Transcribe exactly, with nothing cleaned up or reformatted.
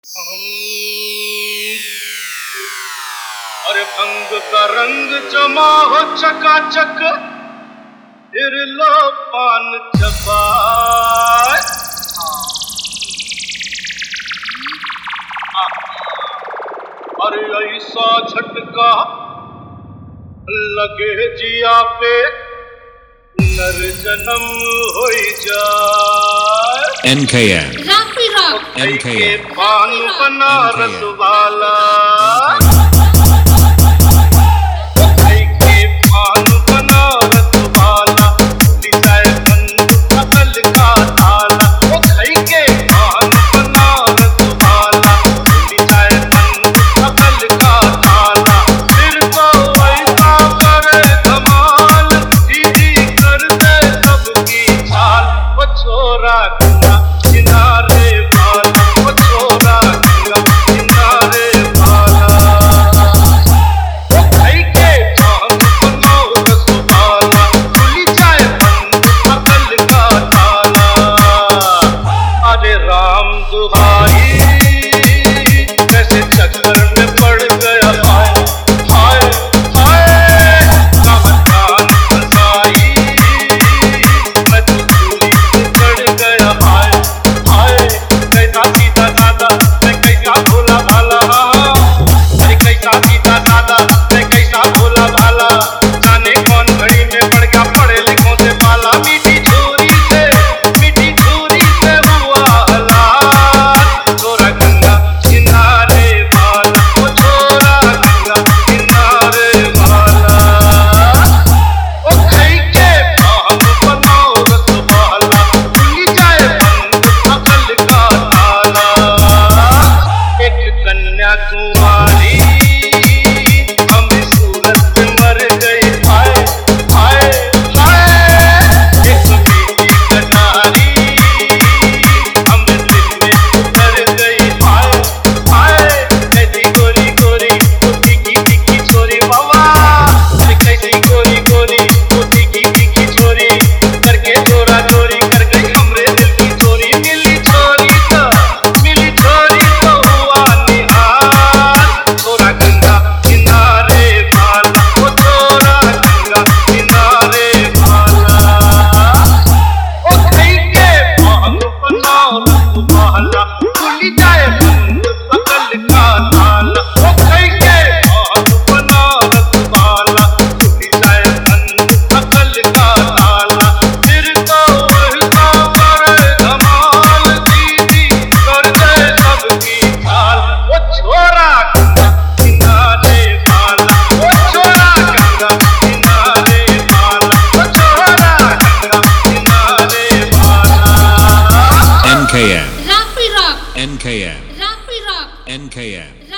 अरे भंग का रंग जमा हो चकाचक, फिर लो पान चबाए। अरे ऐसा झटका लगे जिया पे, पुनर्जन्म हो जाए। N K M Rafi Rock. N K M पान बनारस वाला, पान बनारस वाला, लिजाए बंद अकल का ताला। ओ खाई के पान बनारस वाला, लिजाए बंद अकल का ताला। फिर तो ऐसा करे धमाल, दीदी कर दे सबकी चाल। ओ छोरा गंगा किनारे वाला, ओ छोरा गंगा किनारे वाला। ओ खाई के पान बनारस वाला, खुली जाए बंद अकल का ताला। अरे राम दुहाई, कैसे चक्कर में पड़ गया हाय हाय हाय। कहाँ जान फंसाई, मैं तो दूरी से चढ़ गया हाय हाय। कैसा सीधा सादा, मैं कैसा भोला भाला। अरे कैसा सीधा सादा, मैं कैसा भोला भाला। जाने कौन घड़ी में पड़ गया पढ़े लिखों से पाला। मीठी छुरी से मीठी छुरी से हुआ हलाल। छोरा गंगा किनारे वाला, ओ छोरा गंगा किनारे वाला। ओ खाई के पान बनारस वाला, खुली जाए बंद अकल का ताला। एक कन्या कुंवारी हम सूरत में मर गई हाय हाय हाय। एक बेटी कटारी हम दिल में उतर गई हाय हाय। कैसी गोरी गोरी मोती की तीखी छोरी बाबा, अरे कैसी गोरी गोरी मोती की तीखी छोरी। करके चोरा चोरी कर गई हमरे दिल की चोरी। मिली छोरी तो मिली छोरी तो हुआ निहाल। छोरा गंगा किनारे वाला, ओ छोरा गंगा किनारे वाला। ओ खाई के पान बनारस वाला, खुली जाए बंद अकल का ताला। ओ खाई के पान बनारस वाला, खुली जाए बंद अकल का ताला। फिर तो वैसा करे धमाल, दीदी कर दे सबकी चाल। ओ छोरा गंगा किनारे वाला, ओ छोरा गंगा किनारे वाला, ओ छोरा गंगा किनारे वाला। N K M Rafi Rock. N K M Rafi Rock. N K M